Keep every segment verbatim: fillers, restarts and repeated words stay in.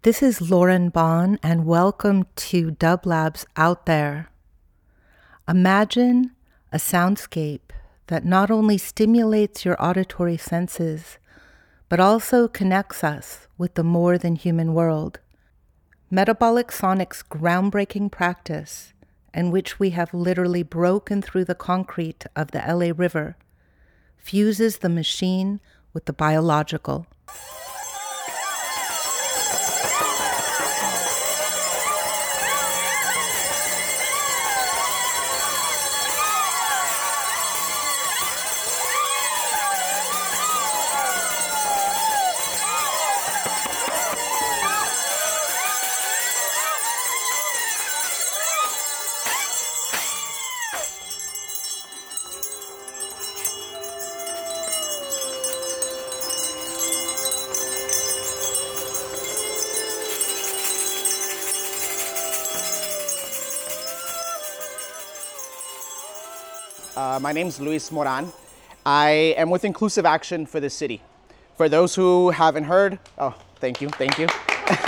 This is Lauren Bond, and welcome to Dub Labs Out There. Imagine a soundscape that not only stimulates your auditory senses, but also connects us with the more than human world. Metabolic Sonic's groundbreaking practice, in which we have literally broken through the concrete of the L A River, fuses the machine with the biological. Uh, my name is Luis Moran. I am with Inclusive Action for the city. For those who haven't heard, oh, thank you, thank you.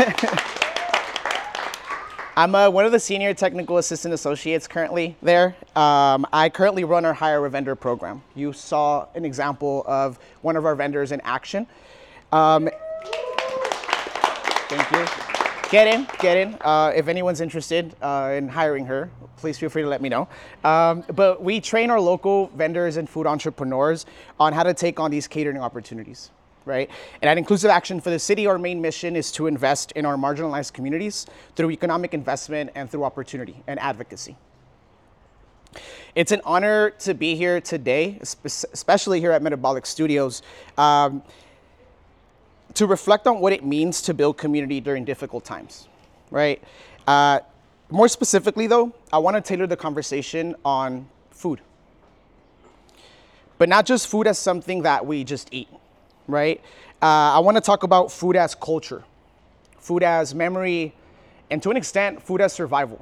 I'm uh, one of the senior technical assistant associates currently there. Um, I currently run our Hire a Vendor program. You saw an example of one of our vendors in action. Um, thank you. Get in, get in. Uh, if anyone's interested uh, in hiring her, please feel free to let me know. Um, but we train our local vendors and food entrepreneurs on how to take on these catering opportunities, right? And at Inclusive Action for the city, our main mission is to invest in our marginalized communities through economic investment and through opportunity and advocacy. It's an honor to be here today, especially here at Metabolic Studios, um, to reflect on what it means to build community during difficult times, right? Uh, more specifically though, I want to tailor the conversation on food. But not just food as something that we just eat, right? Uh, I want to talk about food as culture, food as memory, and to an extent, food as survival.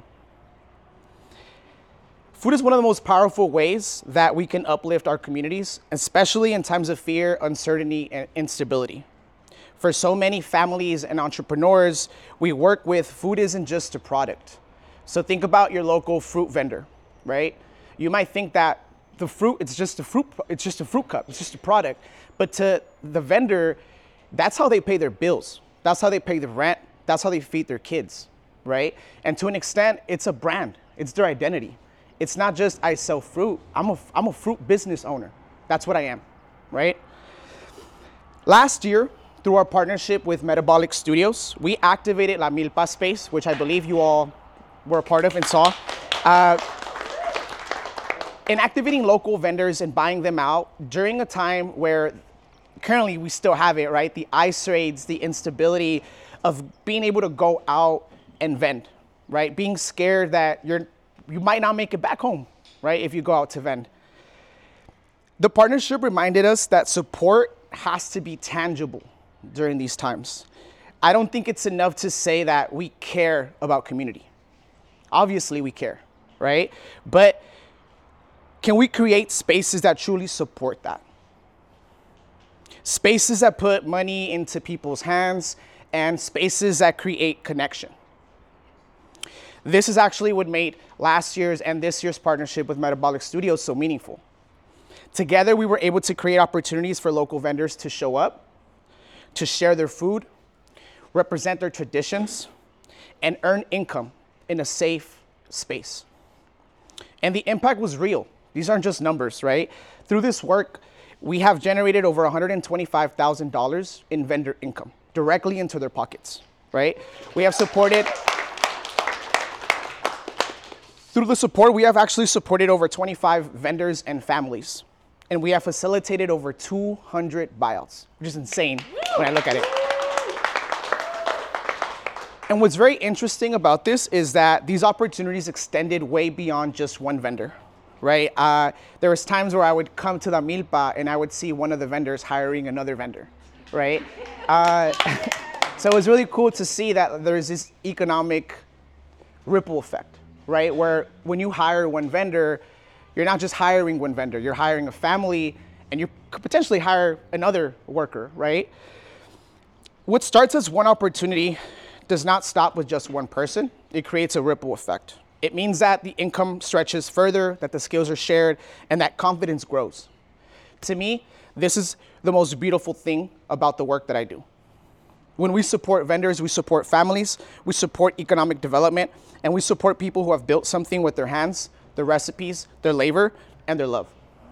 Food is one of the most powerful ways that we can uplift our communities, especially in times of fear, uncertainty, and instability. For so many families and entrepreneurs we work with, food isn't just a product. So think about your local fruit vendor, right? You might think that the fruit, it's just a fruit, it's just a fruit cup, it's just a product. But to the vendor, that's how they pay their bills. That's how they pay the rent. That's how they feed their kids, right? And to an extent, it's a brand. It's their identity. It's not just I sell fruit. I'm a, I'm a fruit business owner. That's what I am, right? Last year, through our partnership with Metabolic Studios, we activated La Milpa Space, which I believe you all were a part of and saw. Uh, in activating local vendors and buying them out during a time where currently we still have it, right? The ICE raids, the instability of being able to go out and vend, right? Being scared that you're, you might not make it back home, right? If you go out to vend. The partnership reminded us that support has to be tangible during these times. I don't think it's enough to say that we care about community. Obviously we care, right? But can we create spaces that truly support that? Spaces that put money into people's hands and spaces that create connection. This is actually what made last year's and this year's partnership with Metabolic Studios so meaningful. Together, we were able to create opportunities for local vendors to show up, to share their food, represent their traditions, and earn income in a safe space. And the impact was real. These aren't just numbers, right? Through this work, we have generated over one hundred twenty-five thousand dollars in vendor income directly into their pockets, right? We have supported, through the support, we have actually supported over twenty-five vendors and families. And we have facilitated over two hundred buyouts, which is insane when I look at it. And what's very interesting about this is that these opportunities extended way beyond just one vendor, right? Uh, there was times where I would come to the Milpa and I would see one of the vendors hiring another vendor, right? Uh, so it was really cool to see that there's this economic ripple effect, right? Where when you hire one vendor, you're not just hiring one vendor, you're hiring a family and you could potentially hire another worker, right? What starts as one opportunity does not stop with just one person. It creates a ripple effect. It means that the income stretches further, that the skills are shared, and that confidence grows. To me, this is the most beautiful thing about the work that I do. When we support vendors, we support families, we support economic development, and we support people who have built something with their hands, their recipes, their labor, and their love.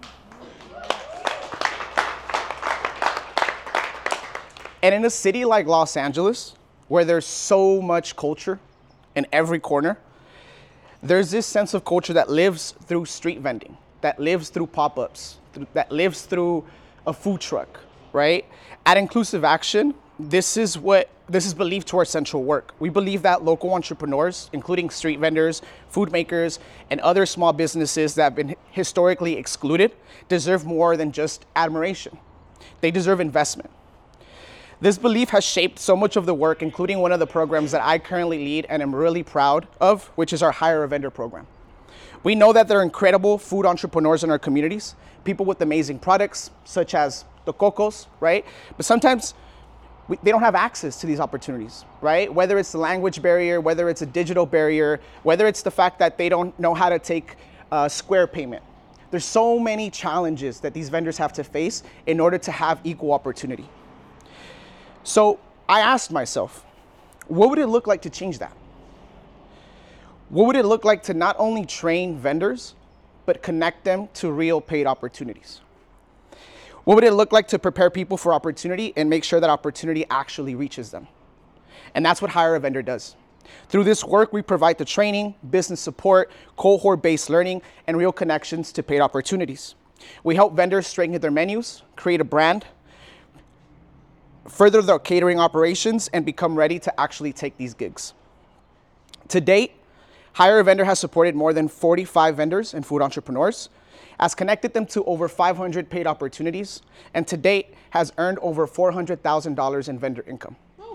And in a city like Los Angeles, where there's so much culture in every corner, there's this sense of culture that lives through street vending, that lives through pop-ups, that lives through a food truck, right? At Inclusive Action, this is what this is believed to our central work. We believe that local entrepreneurs, including street vendors, food makers, and other small businesses that have been historically excluded, deserve more than just admiration. They deserve investment. This belief has shaped so much of the work, including one of the programs that I currently lead and am really proud of, which is our Hire a Vendor program. We know that there are incredible food entrepreneurs in our communities, people with amazing products, such as the Cocos, right? But sometimes we, they don't have access to these opportunities, right? Whether it's the language barrier, whether it's a digital barrier, whether it's the fact that they don't know how to take uh, Square payment. There's so many challenges that these vendors have to face in order to have equal opportunity. So I asked myself, what would it look like to change that? What would it look like to not only train vendors, but connect them to real paid opportunities? What would it look like to prepare people for opportunity and make sure that opportunity actually reaches them? And that's what Hire a Vendor does. Through this work, we provide the training, business support, cohort-based learning, and real connections to paid opportunities. We help vendors strengthen their menus, create a brand, further their catering operations, and become ready to actually take these gigs. To date, Hire a Vendor has supported more than forty-five vendors and food entrepreneurs, has connected them to over five hundred paid opportunities, and to date has earned over four hundred thousand dollars in vendor income.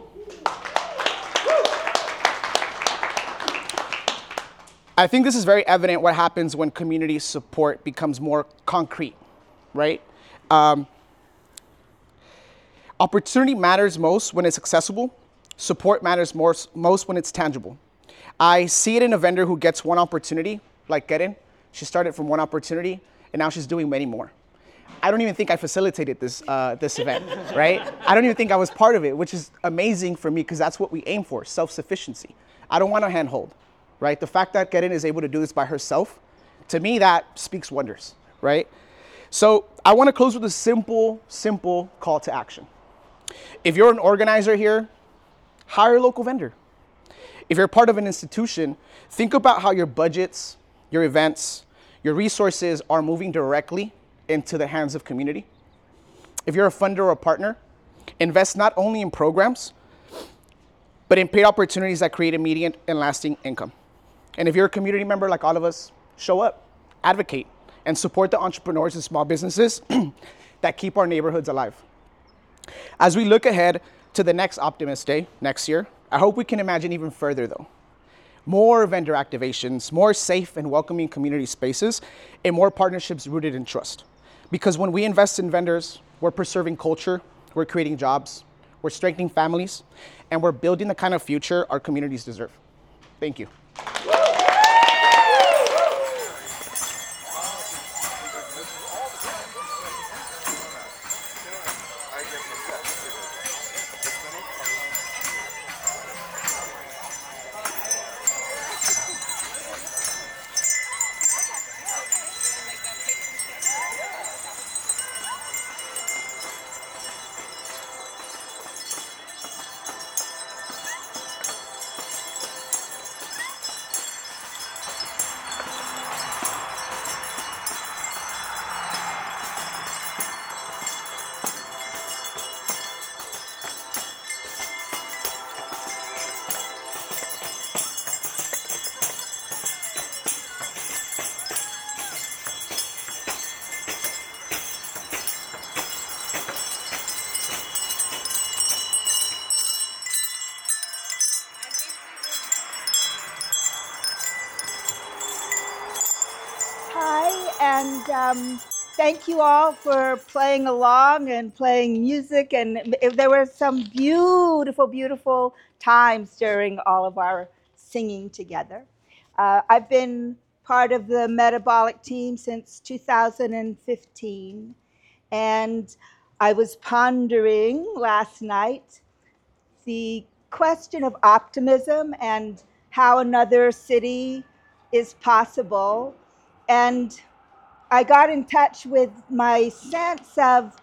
I think this is very evident what happens when community support becomes more concrete, right? Um, Opportunity matters most when it's accessible. Support matters more, most when it's tangible. I see it in a vendor who gets one opportunity, like Keren. She started from one opportunity, and now she's doing many more. I don't even think I facilitated this, uh, this event, right? I don't even think I was part of it, which is amazing for me because that's what we aim for, self-sufficiency. I don't want a handhold, right? The fact that Keren is able to do this by herself, to me, that speaks wonders, right? So I want to close with a simple, simple call to action. If you're an organizer here, hire a local vendor. If you're part of an institution, think about how your budgets, your events, your resources are moving directly into the hands of community. If you're a funder or a partner, invest not only in programs, but in paid opportunities that create immediate and lasting income. And if you're a community member like all of us, show up, advocate, and support the entrepreneurs and small businesses that keep our neighborhoods alive. As we look ahead to the next Optimist Day next year, I hope we can imagine even further though. More vendor activations, more safe and welcoming community spaces, and more partnerships rooted in trust. Because when we invest in vendors, we're preserving culture, we're creating jobs, we're strengthening families, and we're building the kind of future our communities deserve. Thank you. Hi, and um, thank you all for playing along and playing music. And there were some beautiful, beautiful times during all of our singing together. Uh, I've been part of the Metabolic team since two thousand fifteen. And I was pondering last night the question of optimism and how another city is possible. And I got in touch with my sense of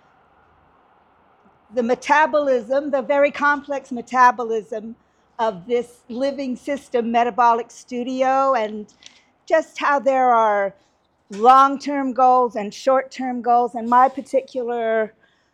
the metabolism, the very complex metabolism of this living system, Metabolic Studio, and just how there are long-term goals and short-term goals. And my particular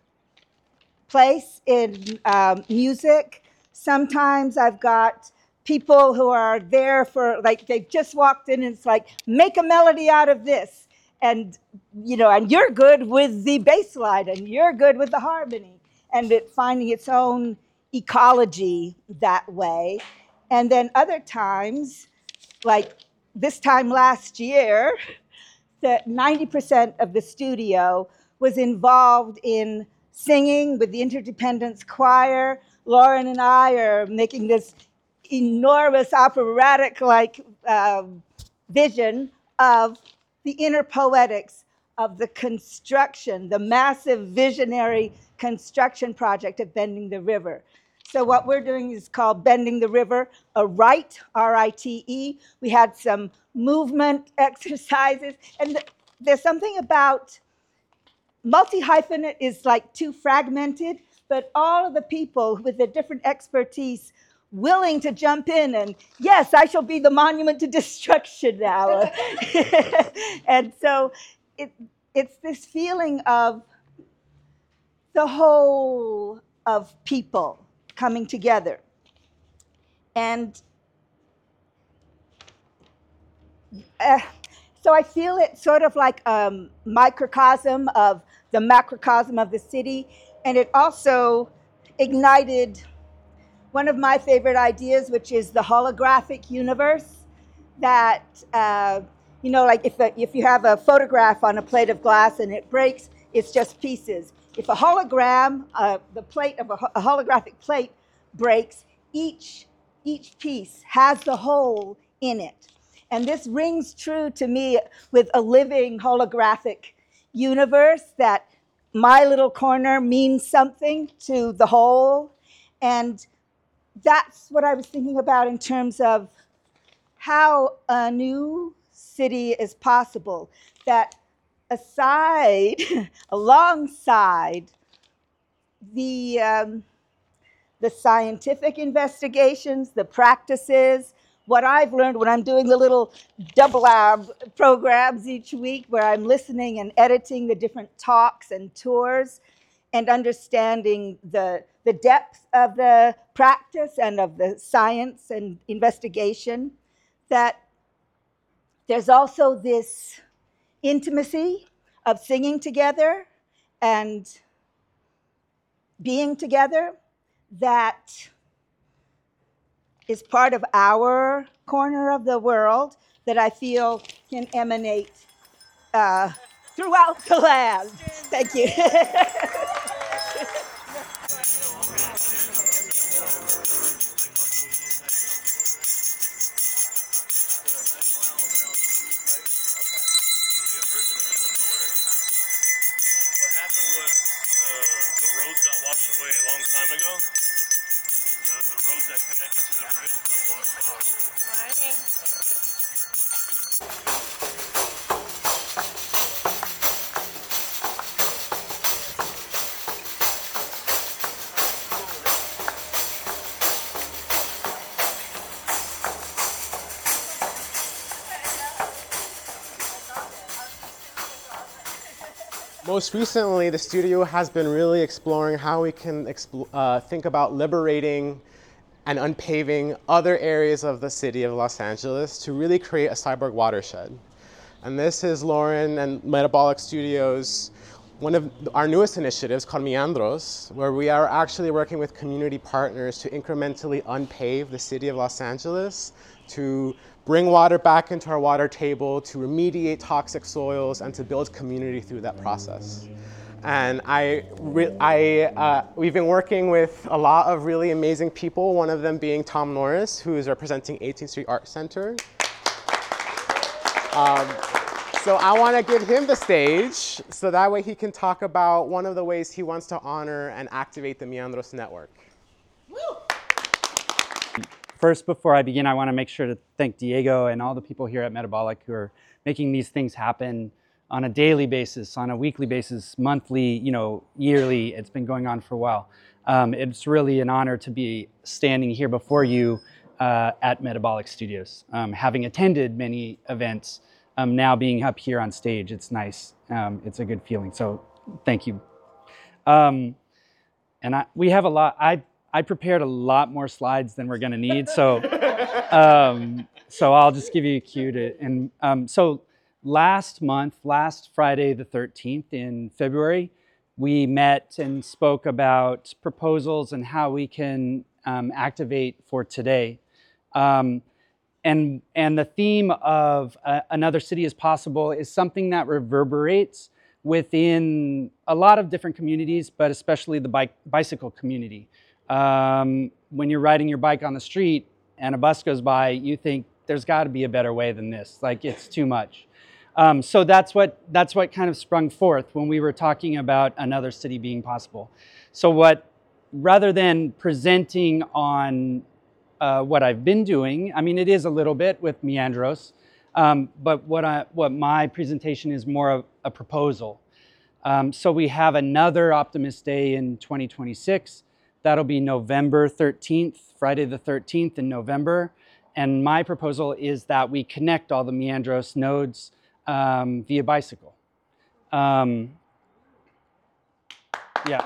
place in um, music, sometimes I've got people who are there for, like, they've just walked in and it's like, make a melody out of this. And, you know, and you're good with the bass line and you're good with the harmony. And it finding its own ecology that way. And then other times, like this time last year, that ninety percent of the studio was involved in singing with the Interdependence Choir. Lauren and I are making this enormous operatic-like uh, vision of the inner poetics of the construction, the massive visionary construction project of Bending the River. So what we're doing is called Bending the River, a rite, R I T E. We had some movement exercises, and there's something about multi-hyphenate is like too fragmented, but all of the people with their different expertise willing to jump in and, yes, I shall be the monument to destruction now. And so it, it's this feeling of the whole of people coming together. And uh, so I feel it sort of like a microcosm of the macrocosm of the city. And it also ignited one of my favorite ideas, which is the holographic universe. That, uh, you know, like if, a, if you have a photograph on a plate of glass and it breaks, it's just pieces. If a hologram, uh, the plate of a, a holographic plate breaks, each, each piece has the whole in it. And this rings true to me with a living holographic universe, that my little corner means something to the whole. And that's what I was thinking about in terms of how a new city is possible, that aside, alongside the, um, the scientific investigations, the practices, what I've learned when I'm doing the little double lab programs each week where I'm listening and editing the different talks and tours and understanding the, the depth of the practice and of the science and investigation, that there's also this intimacy of singing together and being together that is part of our corner of the world that I feel can emanate uh, throughout the land. Thank you. Most recently, the studio has been really exploring how we can expl- uh, think about liberating and unpaving other areas of the city of Los Angeles to really create a cyborg watershed. And this is Lauren and Metabolic Studios, one of our newest initiatives called Meandros, where we are actually working with community partners to incrementally unpave the city of Los Angeles to bring water back into our water table, to remediate toxic soils, and to build community through that process. And I, I, uh, we've been working with a lot of really amazing people, one of them being Tom Norris, who is representing eighteenth Street Art Center. Um, so I want to give him the stage, so that way he can talk about one of the ways he wants to honor and activate the Meandros Network. First, before I begin, I want to make sure to thank Diego and all the people here at Metabolic who are making these things happen on a daily basis, on a weekly basis, monthly, you know, yearly. It's been going on for a while. Um, it's really an honor to be standing here before you uh, at Metabolic Studios. Um, having attended many events, um, now being up here on stage, it's nice. Um, it's a good feeling. So thank you. Um, and I, we have a lot. I I prepared a lot more slides than we're going to need. So um, so I'll just give you a cue to. And um, so. Last month, last Friday the thirteenth in February, we met and spoke about proposals and how we can um, activate for today. Um, and, and the theme of uh, Another City is Possible is something that reverberates within a lot of different communities, but especially the bike, bicycle community. Um, when you're riding your bike on the street and a bus goes by, you think there's got to be a better way than this. Like, it's too much. Um, so that's what that's what kind of sprung forth when we were talking about another city being possible. So what, rather than presenting on uh, what I've been doing, I mean, it is a little bit with Meandros, um, but what I what my presentation is more of a proposal. Um, so we have another Optimist Day in twenty twenty-six. That'll be November thirteenth, Friday the thirteenth in November. And my proposal is that we connect all the Meandros nodes Um, via bicycle. Um, yeah.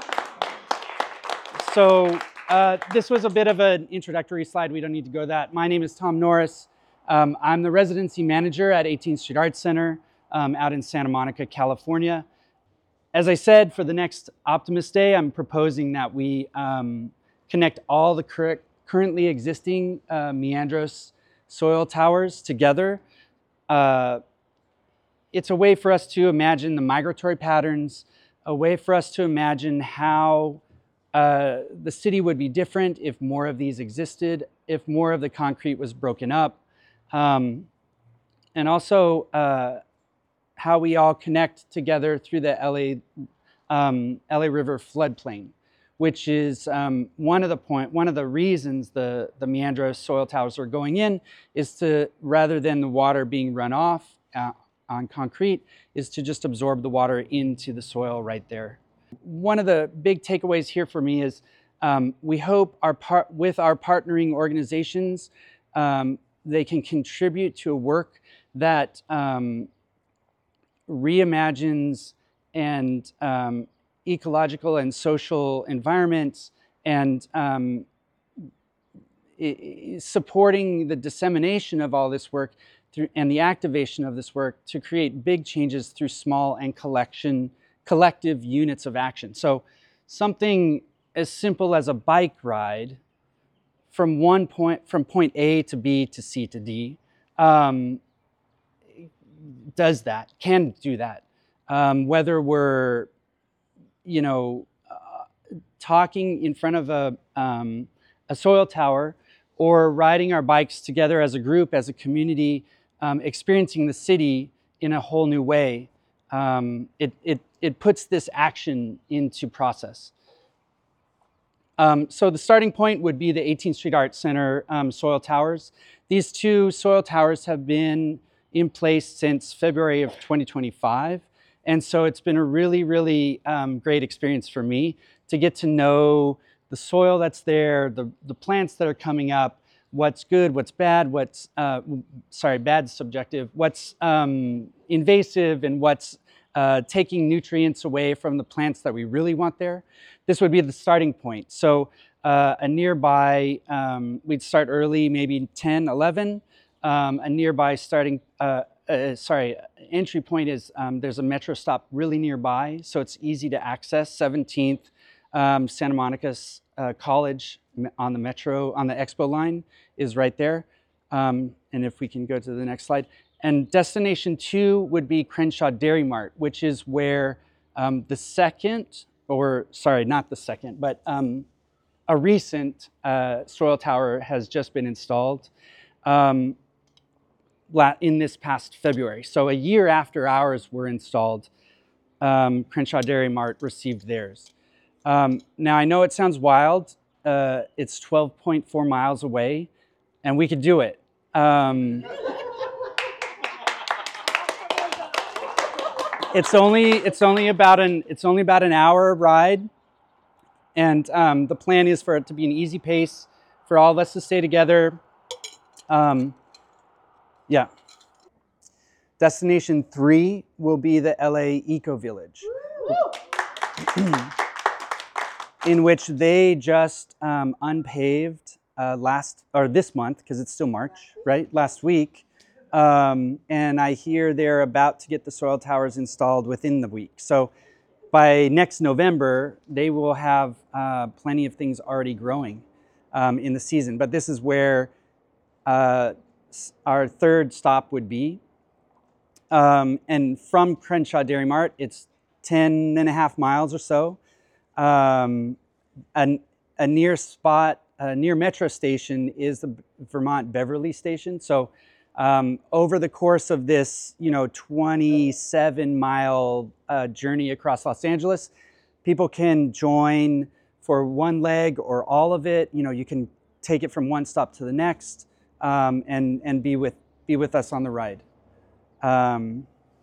So uh, this was a bit of an introductory slide. We don't need to go that. My name is Tom Norris. Um, I'm the residency manager at eighteenth Street Art Center um, out in Santa Monica, California. As I said, for the next Optimist Day, I'm proposing that we um, connect all the cur currently existing uh, Meandros soil towers together. Uh, It's a way for us to imagine the migratory patterns, a way for us to imagine how uh, the city would be different if more of these existed, if more of the concrete was broken up, um, and also uh, how we all connect together through the L A, um, L A River floodplain, which is um, one of the point, one of the reasons the, the Meandros soil towers are going in is to, rather than the water being run off, uh, on concrete, is to just absorb the water into the soil right there. One of the big takeaways here for me is um, we hope our part with our partnering organizations, um, they can contribute to a work that um, reimagines and um, ecological and social environments and um, supporting the dissemination of all this work through, and the activation of this work to create big changes through small and collection, collective units of action. So something as simple as a bike ride from one point, from point A to B to C to D, um, does that, can do that. Um, whether we're, you know, uh, talking in front of a, um, a soil tower or riding our bikes together as a group, as a community, um, experiencing the city in a whole new way, um, it, it, it puts this action into process. Um, so the starting point would be the eighteenth Street Art Center um, soil towers. These two soil towers have been in place since February of twenty twenty-five. And so it's been a really, really um, great experience for me to get to know the soil that's there, the, the plants that are coming up, what's good, what's bad, what's, uh, sorry, bad's subjective, what's um, invasive and what's uh, taking nutrients away from the plants that we really want there. This would be the starting point. So uh, a nearby, um, we'd start early, maybe ten, eleven. Um, a nearby starting, uh, uh, sorry, entry point is um, there's a metro stop really nearby, so it's easy to access. seventeenth, um, Santa Monica uh, College on the metro, on the Expo line is right there. Um, and if we can go to the next slide. And destination two would be Crenshaw Dairy Mart, which is where um, the second, or sorry, not the second, but um, a recent uh, soil tower has just been installed um, in this past February. So a year after ours were installed, um, Crenshaw Dairy Mart received theirs. Um, now I know it sounds wild. Uh, it's twelve point four miles away, and we could do it. Um, it's only it's only about an it's only about an hour ride, and um, the plan is for it to be an easy pace for all of us to stay together. Um, yeah. Destination three will be the L A Eco Village, in which they just um, unpaved uh, last, or this month, because it's still March, right? Last week. Um, and I hear they're about to get the soil towers installed within the week. So by next November, they will have uh, plenty of things already growing um, in the season. But this is where uh, our third stop would be. Um, and from Crenshaw Dairy Mart, it's ten and a half miles or so. Um, a, a near spot, a near metro station is the Vermont Beverly Station. So um, over the course of this, you know, twenty-seven mile uh, journey across Los Angeles, people can join for one leg or all of it. You know, you can take it from one stop to the next um, and, and be with, be with us on the ride. Um,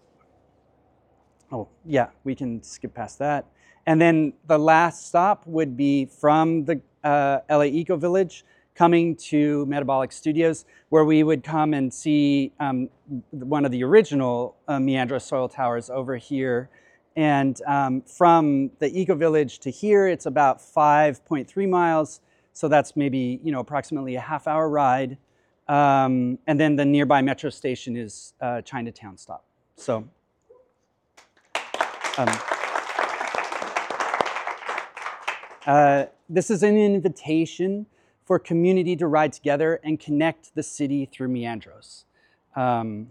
oh, yeah, we can skip past that. And then the last stop would be from the uh, L A Eco Village coming to Metabolic Studios, where we would come and see um, one of the original uh, Meandros soil towers over here. And um, from the Eco Village to here, it's about five point three miles. So that's maybe, you know, approximately a half hour ride. Um, and then the nearby metro station is uh, Chinatown stop. So, um, uh, this is an invitation for community to ride together and connect the city through Meandros. Um,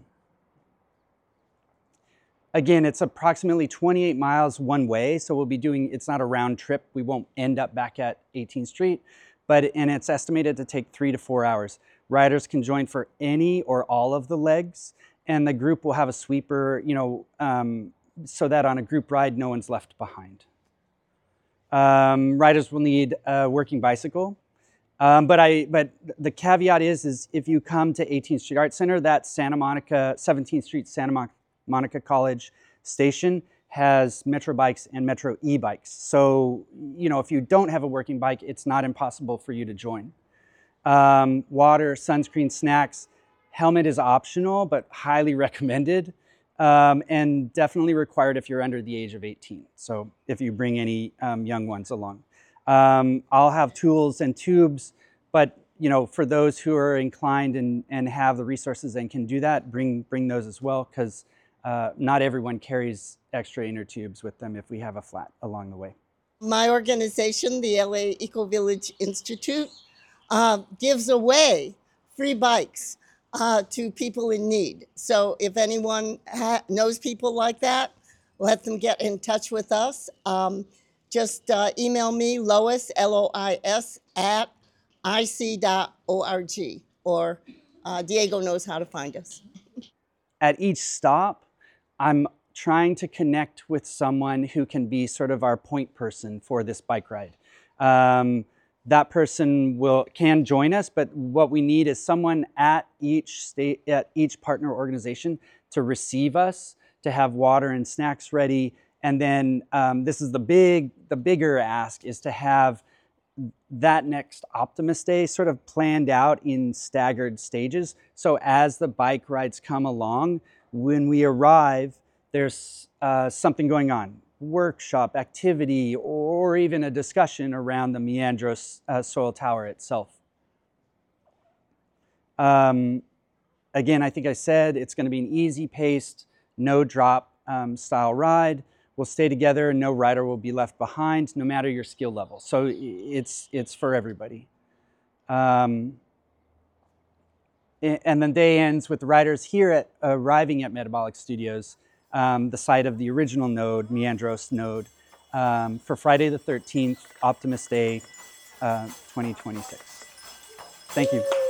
again, it's approximately twenty-eight miles one way, so we'll be doing, it's not a round trip. We won't end up back at eighteenth Street, but, and it's estimated to take three to four hours. Riders can join for any or all of the legs, and the group will have a sweeper, you know, um, so that on a group ride, no one's left behind. Um, riders will need a working bicycle, um, but I, but the caveat is, is if you come to eighteenth Street Art Center, that Santa Monica, seventeenth Street Santa Monica College station has Metro bikes and Metro e-bikes. So, you know, if you don't have a working bike, it's not impossible for you to join. Um, water, sunscreen, snacks. Helmet is optional, but highly recommended, um, and definitely required if you're under the age of eighteen. So if you bring any um, young ones along. Um, I'll have tools and tubes, but you know, for those who are inclined and, and have the resources and can do that, bring, bring those as well, because uh, not everyone carries extra inner tubes with them if we have a flat along the way. My organization, the L A Eco Village Institute, Uh, gives away free bikes uh, to people in need. So if anyone ha- knows people like that, let them get in touch with us. Um, just uh, email me, Lois, L O I S, at I C dot org, or uh, Diego knows how to find us. At each stop, I'm trying to connect with someone who can be sort of our point person for this bike ride. Um, That person will can join us, but what we need is someone at each state, at each partner organization to receive us, to have water and snacks ready, and then um, this is the big, the bigger ask is to have that next Optimus Day sort of planned out in staggered stages. So as the bike rides come along, when we arrive, there's uh, something going on. Workshop, activity, or even a discussion around the Meandros uh, soil tower itself. Um, again, I think I said it's going to be an easy-paced, no-drop um, style ride. We'll stay together, no rider will be left behind, no matter your skill level. So it's, it's for everybody. Um, And the day ends with the riders here at arriving at Metabolic Studios, um, the site of the original node, Meandros node, um, for Friday the thirteenth, Optimus Day, uh, twenty twenty-six. Thank you.